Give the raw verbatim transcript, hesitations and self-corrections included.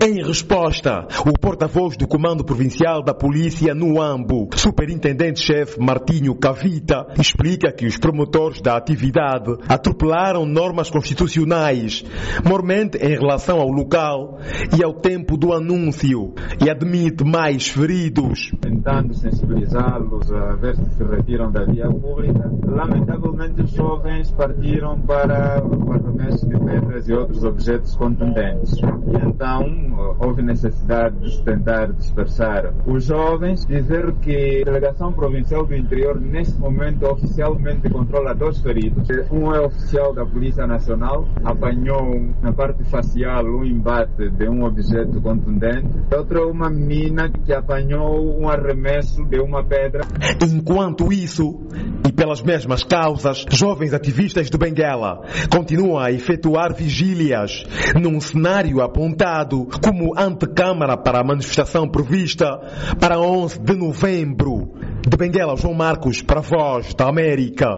Em resposta, o porta-voz do Comando Provincial da Polícia no Ambo, Superintendente-Chefe Martinho Cavita, explica que os promotores da atividade atropelaram normas constitucionais, mormente em relação ao local e ao tempo do anúncio, e admite mais feridos. Tentando sensibilizá-los a ver se se retiram da via pública, lamentavelmente os jovens partiram para o arremesso de pedras e outros objetos contundentes. E então houve necessidade de os tentar dispersar os jovens, dizer que a Delegação Provincial do Interior neste momento oficialmente controla dois feridos. Um é oficial da Polícia Nacional, apanhou na parte facial um embate de um objeto contundente. Outro é uma menina que apanhou um arremesso de uma pedra. Enquanto isso, e pelas mesmas causas, jovens ativistas do Benguela continuam a efetuar vigílias num cenário apontado como antecâmara para a manifestação prevista para onze de novembro. De Benguela, João Marcos, para a Voz da América.